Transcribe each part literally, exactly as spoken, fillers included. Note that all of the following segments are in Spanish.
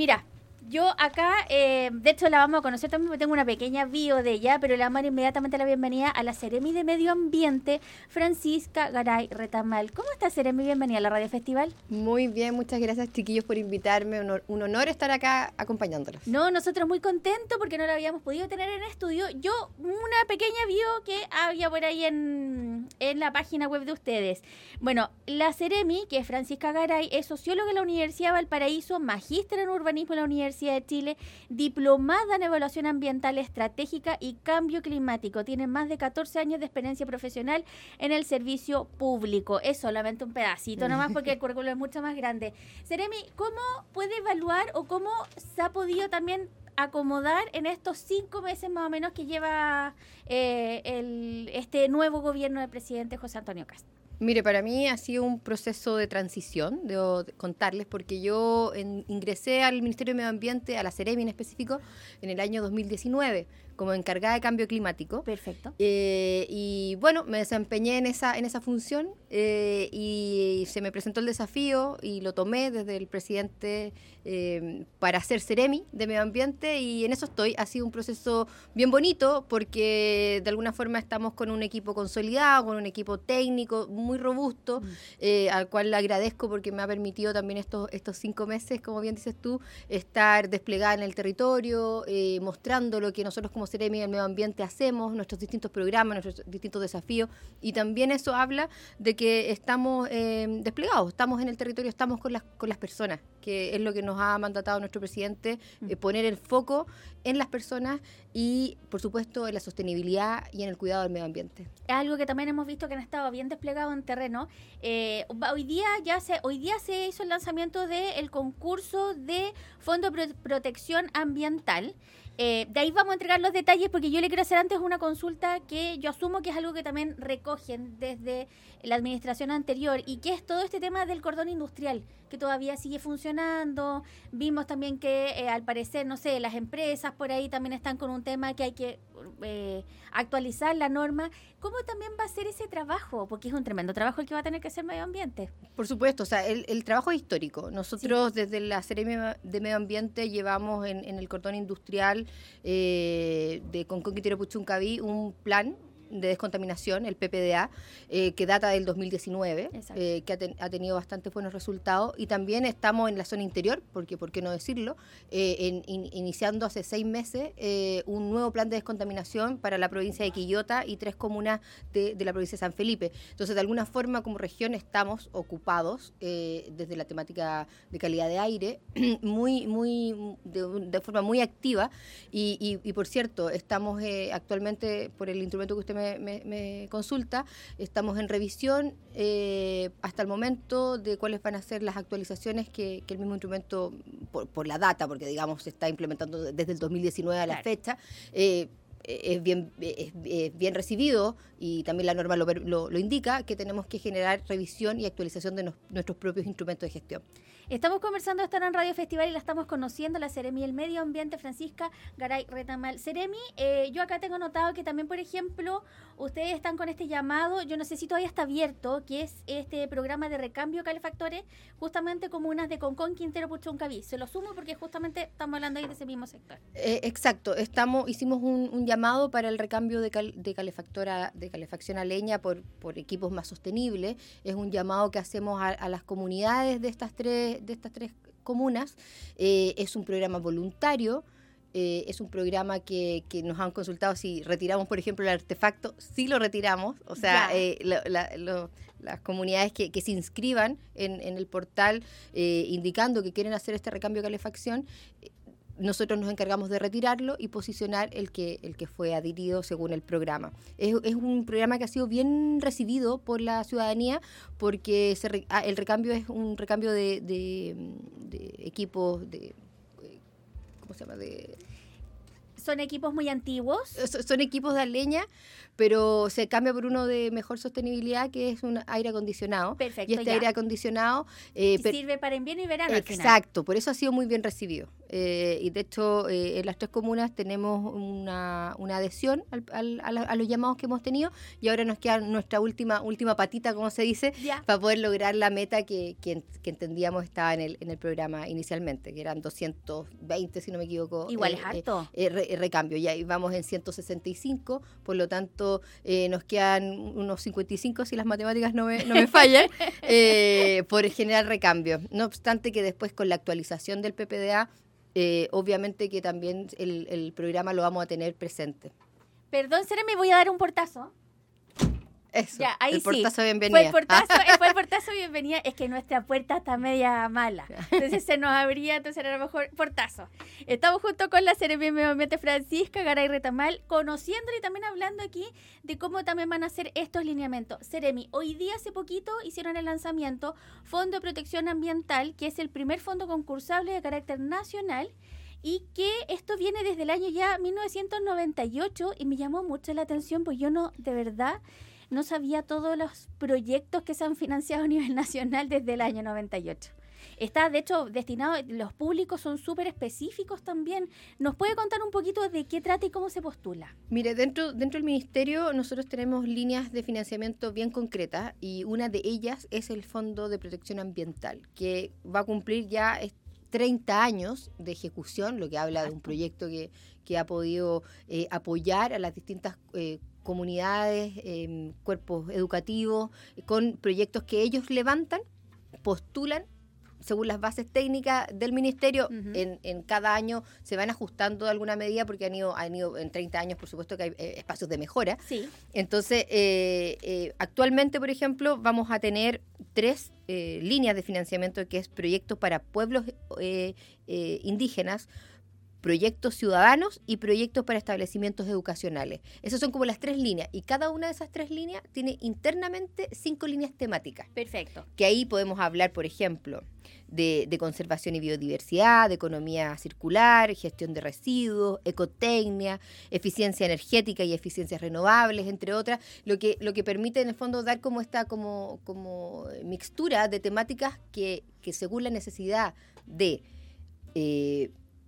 Mira, yo acá, eh, de hecho la vamos a conocer también porque tengo una pequeña bio de ella, pero le vamos a dar inmediatamente la bienvenida a la Seremi de Medio Ambiente, Francisca Garay Retamal. ¿Cómo está, Seremi? Bienvenida a la Radio Festival. Muy bien, muchas gracias, chiquillos, por invitarme. Un honor, un honor estar acá acompañándolos. No, nosotros muy contentos porque no la habíamos podido tener en estudio. Yo, una pequeña bio que había por ahí en, en la página web de ustedes. Bueno, la Seremi, que es Francisca Garay, es socióloga en la Universidad de Valparaíso, magíster en urbanismo en la Universidad de Chile, diplomada en evaluación ambiental estratégica y cambio climático. Tiene más de catorce años de experiencia profesional en el servicio público. Es solamente un pedacito nomás porque el currículo es mucho más grande. Seremi, ¿cómo puede evaluar o cómo se ha podido también acomodar en estos cinco meses más o menos que lleva eh, el, este nuevo gobierno del presidente José Antonio Kast? Mire, para mí ha sido un proceso de transición, debo contarles, porque yo en, ingresé al Ministerio de Medio Ambiente, a la Seremi en específico, en el año dos mil diecinueve, como encargada de cambio climático. Perfecto. Eh, y bueno, me desempeñé en esa, en esa función eh, y se me presentó el desafío y lo tomé desde el presidente eh, para ser Seremi de Medio Ambiente, y en eso estoy. Ha sido un proceso bien bonito porque de alguna forma estamos con un equipo consolidado, con un equipo técnico muy robusto, mm. eh, al cual le agradezco porque me ha permitido también estos, estos cinco meses, como bien dices tú, estar desplegada en el territorio, eh, mostrando lo que nosotros como Seremi del Medio Ambiente hacemos, nuestros distintos programas, nuestros distintos desafíos, y también eso habla de que estamos eh, desplegados, estamos en el territorio, estamos con las, con las personas, que es lo que nos ha mandatado nuestro presidente, eh, poner el foco en las personas y, por supuesto, en la sostenibilidad y en el cuidado del medio ambiente. Es algo que también hemos visto que han estado bien desplegados en terreno. Eh, hoy día ya se hoy día se hizo el lanzamiento del concurso de Fondo de Pro- Protección Ambiental. Eh, de ahí vamos a entregar los detalles porque yo le quiero hacer antes una consulta que yo asumo que es algo que también recogen desde la administración anterior, y que es todo este tema del cordón industrial que todavía sigue funcionando. Vimos también que eh, al parecer, no sé, las empresas por ahí también están con un tema que hay que eh, actualizar la norma. ¿Cómo también va a ser ese trabajo? Porque es un tremendo trabajo el que va a tener que hacer Medio Ambiente. Por supuesto, o sea, el, el trabajo es histórico. Nosotros sí. Desde la Seremi de Medio Ambiente llevamos en, en el cordón industrial eh, de Concón, Quintero, Puchuncaví un plan de descontaminación, el P P D A, eh, que data del dos mil diecinueve, eh, que ha, ten, ha tenido bastantes buenos resultados, y también estamos en la zona interior, porque por qué no decirlo, eh, en, in, iniciando hace seis meses eh, un nuevo plan de descontaminación para la provincia de Quillota y tres comunas de, de la provincia de San Felipe. Entonces, de alguna forma, como región estamos ocupados eh, desde la temática de calidad de aire, muy, muy, de, de forma muy activa, y, y, y por cierto, estamos eh, actualmente, por el instrumento que usted me Me, me, me consulta, estamos en revisión eh, hasta el momento de cuáles van a ser las actualizaciones que, que el mismo instrumento, por, por la data, porque digamos se está implementando desde el dos mil diecinueve a la claro. fecha, eh, es bien, es, es bien recibido, y también la norma lo, lo, lo indica, que tenemos que generar revisión y actualización de nos, nuestros propios instrumentos de gestión. Estamos conversando esta en Radio Festival y la estamos conociendo, la Seremi del Medio Ambiente, Francisca Garay Retamal. Seremi, eh, yo acá tengo notado que también, por ejemplo, ustedes están con este llamado, yo no sé si todavía está abierto, que es este programa de recambio de calefactores, justamente comunas de Concón, Quintero, Puchuncaví. Se lo sumo porque justamente estamos hablando ahí de ese mismo sector. Eh, exacto, estamos hicimos un, un llamado para el recambio de, cal, de calefactora de calefacción a leña por, por equipos más sostenibles. Es un llamado que hacemos a, a las comunidades de estas tres de estas tres comunas. Eh, es un programa voluntario, eh, es un programa que, que nos han consultado si retiramos, por ejemplo, el artefacto. Sí lo retiramos, o sea, eh, lo, la, lo, las comunidades que, que se inscriban en, en el portal eh, indicando que quieren hacer este recambio de calefacción, nosotros nos encargamos de retirarlo y posicionar el que el que fue adherido según el programa. Es, es un programa que ha sido bien recibido por la ciudadanía porque se re, ah, el recambio es un recambio de, de, de equipos de ¿cómo se llama? De ¿Son equipos muy antiguos? Son equipos de leña, pero se cambia por uno de mejor sostenibilidad, que es un aire acondicionado. Perfecto, y este ya. aire acondicionado... Eh, per- sirve para invierno y verano. Exacto, al final. Por eso ha sido muy bien recibido. eh, y de hecho eh, en las tres comunas tenemos una, una adhesión al, al, a, la, a los llamados que hemos tenido, y ahora nos queda nuestra última última patita, como se dice, ya, para poder lograr la meta que, que, que entendíamos estaba en el, en el programa inicialmente, que eran doscientos veinte, si no me equivoco. Igual eh, es harto. Eh, eh, re, recambio, ya vamos en ciento sesenta y cinco, por lo tanto eh, nos quedan unos cincuenta y cinco, si las matemáticas no me, no me fallan, eh, por generar recambio. No obstante que después con la actualización del P P D A, eh, obviamente que también el, el programa lo vamos a tener presente. Perdón, Sere, me voy a dar un portazo. Eso, Ya, ahí el portazo sí. de bienvenida. Fue el portazo, fue el portazo de bienvenida. Es que nuestra puerta está media mala. Entonces se nos abría, entonces era a lo mejor portazo. Estamos junto con la Seremi de Medio Ambiente Francisca Garay Retamal, conociéndole y también hablando aquí de cómo también van a ser estos lineamientos. Seremi, hoy día hace poquito hicieron el lanzamiento Fondo de Protección Ambiental, que es el primer fondo concursable de carácter nacional, y que esto viene desde el año ya mil novecientos noventa y ocho, y me llamó mucho la atención, pues yo no, de verdad, no sabía todos los proyectos que se han financiado a nivel nacional desde el año noventa y ocho. Está, de hecho, destinado, los públicos son súper específicos también. ¿Nos puede contar un poquito de qué trata y cómo se postula? Mire, dentro, dentro del Ministerio nosotros tenemos líneas de financiamiento bien concretas, y una de ellas es el Fondo de Protección Ambiental, que va a cumplir ya treinta años de ejecución, lo que habla de un proyecto que, que ha podido eh, apoyar a las distintas eh, comunidades, eh, cuerpos educativos, con proyectos que ellos levantan, postulan según las bases técnicas del Ministerio. Uh-huh. en, en cada año se van ajustando de alguna medida, porque han ido, han ido en treinta años, por supuesto que hay eh, espacios de mejora. Sí. Entonces, eh, eh, actualmente, por ejemplo, vamos a tener tres eh, líneas de financiamiento, que es proyectos para pueblos eh, eh, indígenas, proyectos ciudadanos y proyectos para establecimientos educacionales. Esas son como las tres líneas, y cada una de esas tres líneas tiene internamente cinco líneas temáticas. Perfecto. Que ahí podemos hablar, por ejemplo, de, de conservación y biodiversidad, de economía circular, gestión de residuos, ecotecnia, eficiencia energética y eficiencias renovables, entre otras, lo que, lo que permite en el fondo dar como esta como, como mixtura de temáticas que, que según la necesidad de eh,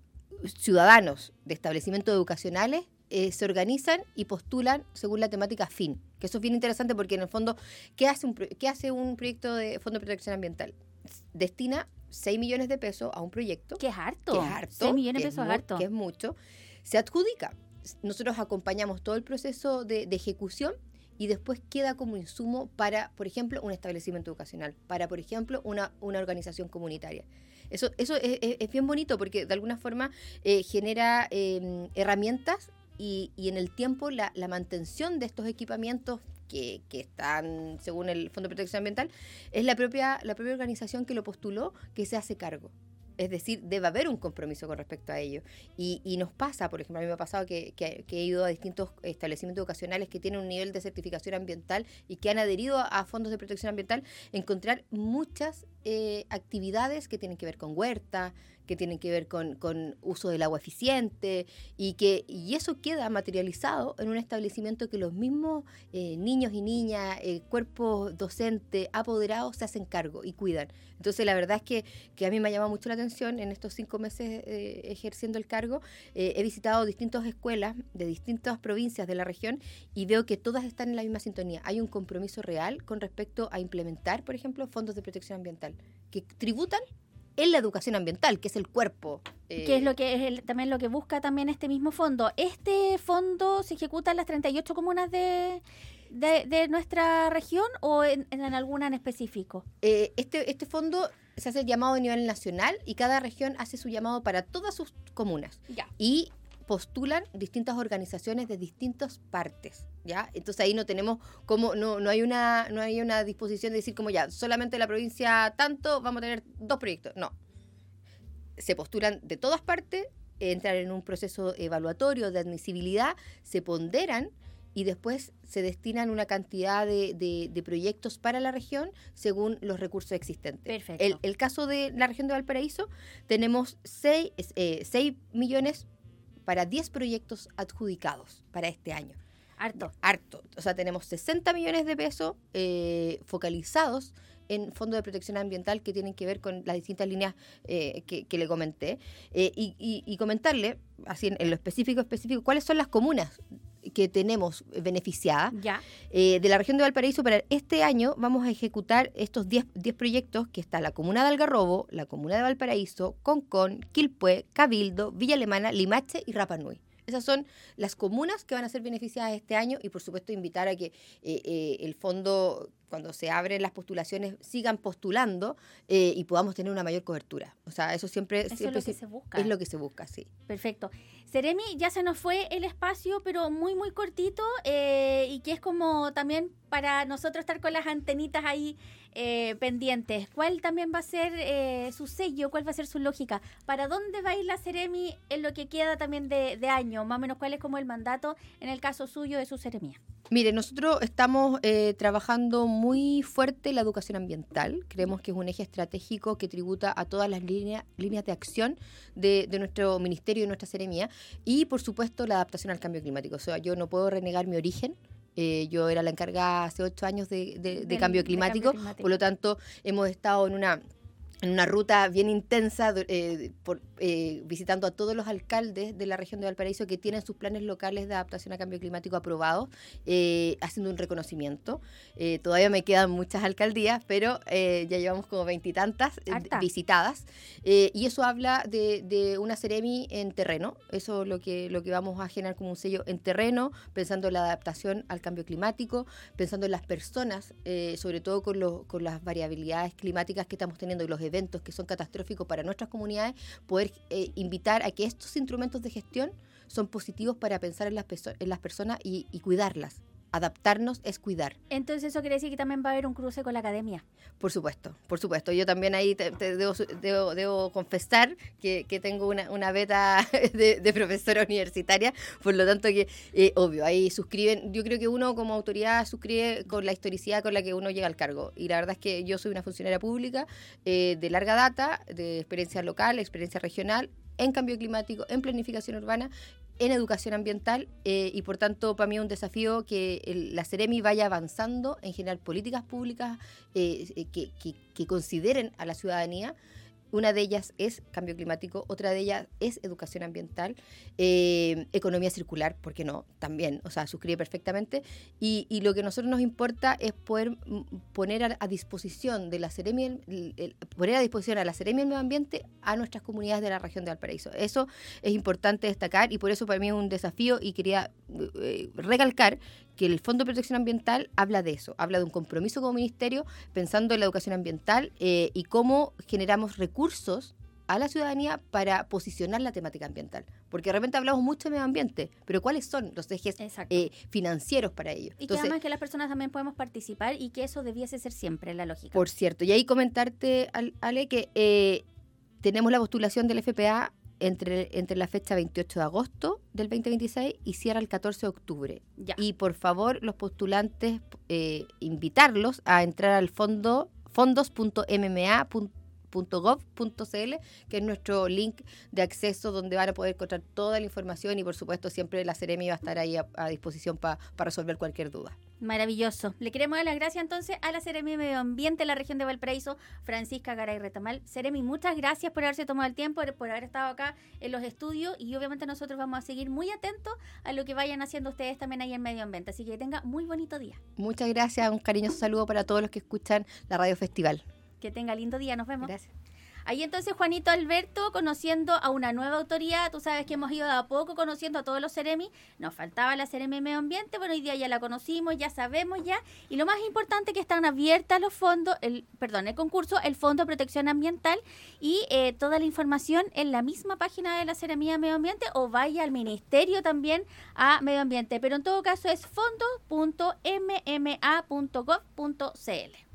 ciudadanos de establecimientos educacionales eh, se organizan y postulan según la temática fin. Que eso es bien interesante, porque en el fondo, ¿qué hace un, qué hace un proyecto de Fondo de Protección Ambiental? Destina seis millones de pesos a un proyecto. Que es harto. Que es harto. seis millones de pesos es harto. Que es mucho. Se adjudica. Nosotros acompañamos todo el proceso de, de ejecución, y después queda como insumo para, por ejemplo, un establecimiento educacional, para, por ejemplo, una, una organización comunitaria. Eso, eso es, es, es bien bonito, porque de alguna forma eh, genera eh, herramientas y, y en el tiempo la, la mantención de estos equipamientos que, que están, según el Fondo de Protección Ambiental, es la propia, la propia organización que lo postuló que se hace cargo. Es decir, debe haber un compromiso con respecto a ello. Y, y nos pasa, por ejemplo, a mí me ha pasado que, que, que he ido a distintos establecimientos educacionales que tienen un nivel de certificación ambiental y que han adherido a, a fondos de protección ambiental, encontrar muchas eh, actividades que tienen que ver con huerta, que tienen que ver con, con uso del agua eficiente, y que y eso queda materializado en un establecimiento que los mismos eh, niños y niñas, eh, cuerpos docentes, apoderados, se hacen cargo y cuidan. Entonces, la verdad es que, que a mí me ha llamado mucho la atención en estos cinco meses eh, ejerciendo el cargo. Eh, he visitado distintas escuelas de distintas provincias de la región, y veo que todas están en la misma sintonía. Hay un compromiso real con respecto a implementar, por ejemplo, fondos de protección ambiental que tributan en la educación ambiental, que es el cuerpo. Eh, que es lo que es el, también lo que busca también este mismo fondo. ¿Este fondo se ejecuta en las treinta y ocho comunas de, de, de nuestra región, o en, en alguna en específico? Eh, este, este fondo se hace llamado a nivel nacional, y cada región hace su llamado para todas sus comunas. Ya. Y postulan distintas organizaciones de distintas partes, ¿ya? Entonces ahí no tenemos como, no, no hay una, no hay una disposición de decir como ya, solamente la provincia tanto, vamos a tener dos proyectos. No. Se postulan de todas partes, entran en un proceso evaluatorio de admisibilidad, se ponderan, y después se destinan una cantidad de, de, de proyectos para la región según los recursos existentes. Perfecto. El, el caso de la región de Valparaíso, tenemos seis, eh, seis millones para diez proyectos adjudicados para este año. Harto. Harto. O sea, tenemos sesenta millones de pesos eh, focalizados en fondos de protección ambiental que tienen que ver con las distintas líneas eh, que, que le comenté. Eh, y, y, y comentarle, así en, en lo específico, específico, cuáles son las comunas que tenemos beneficiadas. Ya. Eh, de la región de Valparaíso. Para este año vamos a ejecutar estos diez proyectos, que está la comuna de Algarrobo, la comuna de Valparaíso, Concón, Quilpué, Cabildo, Villa Alemana, Limache y Rapa Nui. Esas son las comunas que van a ser beneficiadas este año y, por supuesto, invitar a que eh, eh, el fondo, cuando se abren las postulaciones, sigan postulando eh, y podamos tener una mayor cobertura. O sea, eso siempre, eso siempre es lo que se, se busca. Es lo que se busca, sí. Perfecto. Seremi, ya se nos fue el espacio, pero muy, muy cortito eh, y que es como también para nosotros estar con las antenitas ahí eh, pendientes. ¿Cuál también va a ser eh, su sello? ¿Cuál va a ser su lógica? ¿Para dónde va a ir la Seremi en lo que queda también de, de año? Más o menos, ¿cuál es como el mandato en el caso suyo de su seremía? Mire, nosotros estamos eh, trabajando muy fuerte la educación ambiental. Creemos que es un eje estratégico que tributa a todas las líneas líneas de acción de, de nuestro ministerio y de nuestra seremía. Y, por supuesto, la adaptación al cambio climático. O sea, yo no puedo renegar mi origen. Eh, yo era la encargada hace ocho años de, de, de, Del, cambio climático, de cambio climático. Por lo tanto, hemos estado en una... en una ruta bien intensa, eh, por, eh, visitando a todos los alcaldes de la región de Valparaíso que tienen sus planes locales de adaptación a cambio climático aprobados, eh, haciendo un reconocimiento. Eh, todavía me quedan muchas alcaldías, pero eh, ya llevamos como veintitantas eh, visitadas. Eh, y eso habla de, de una Seremi en terreno. Eso es lo que, lo que vamos a generar como un sello en terreno, pensando en la adaptación al cambio climático, pensando en las personas, eh, sobre todo con, los, con las variabilidades climáticas que estamos teniendo y los eventos que son catastróficos para nuestras comunidades, poder eh, invitar a que estos instrumentos de gestión son positivos para pensar en las, peso- en las personas y, y cuidarlas. Adaptarnos es cuidar. Entonces eso quiere decir que también va a haber un cruce con la academia. Por supuesto, por supuesto. Yo también ahí te, te debo, debo, debo confesar que, que tengo una, una beta de, de profesora universitaria, por lo tanto que, eh, obvio, ahí suscriben. Yo creo que uno como autoridad suscribe con la historicidad con la que uno llega al cargo. Y la verdad es que yo soy una funcionaria pública eh, de larga data, de experiencia local, experiencia regional, en cambio climático, en planificación urbana, en educación ambiental eh, y por tanto para mí es un desafío que el, la Seremi vaya avanzando en generar políticas públicas eh, que, que, que consideren a la ciudadanía. Una de ellas es cambio climático, otra de ellas es educación ambiental, eh, economía circular, ¿por qué no? También, o sea, suscribe perfectamente. Y, y lo que a nosotros nos importa es poder poner a, a disposición de la Seremi, el, el, poner a disposición a la Seremi del Medio Ambiente a nuestras comunidades de la región de Valparaíso. Eso es importante destacar y por eso para mí es un desafío y quería eh, recalcar que el Fondo de Protección Ambiental habla de eso, habla de un compromiso como ministerio pensando en la educación ambiental eh, y cómo generamos recursos a la ciudadanía para posicionar la temática ambiental. Porque de repente hablamos mucho de medio ambiente, pero ¿cuáles son los ejes eh, financieros para ello? Y Entonces, que además que las personas también podemos participar y que eso debiese ser siempre la lógica. Por cierto, y ahí comentarte, Ale, que eh, tenemos la postulación del F P A Entre, entre la fecha veintiocho de agosto del veinte veintiséis y cierra el catorce de octubre. Ya. Y por favor, los postulantes, eh, invitarlos a entrar al fondo fondos punto m m a punto gov punto c l, que es nuestro link de acceso donde van a poder encontrar toda la información y por supuesto siempre la Seremi va a estar ahí a, a disposición para pa resolver cualquier duda. Maravilloso. Le queremos dar las gracias entonces a la Seremi de Medio Ambiente de la región de Valparaíso, Francisca Garay Retamal. Seremi, muchas gracias por haberse tomado el tiempo, por haber estado acá en los estudios y obviamente nosotros vamos a seguir muy atentos a lo que vayan haciendo ustedes también ahí en Medio Ambiente. Así que tenga muy bonito día. Muchas gracias, un cariñoso saludo para todos los que escuchan la Radio Festival. Que tenga lindo día, nos vemos. Gracias. Ahí entonces Juanito Alberto conociendo a una nueva autoridad. Tú sabes que hemos ido de a poco conociendo a todos los Seremi. Nos faltaba la Seremi de Medio Ambiente. Bueno, hoy día ya la conocimos, ya sabemos ya. Y lo más importante que están abiertas los fondos, el perdón, el concurso, el Fondo de Protección Ambiental y eh, toda la información en la misma página de la Seremi de Medio Ambiente o vaya al Ministerio también a Medio Ambiente. Pero en todo caso es fondo punto m m a punto gov punto c l.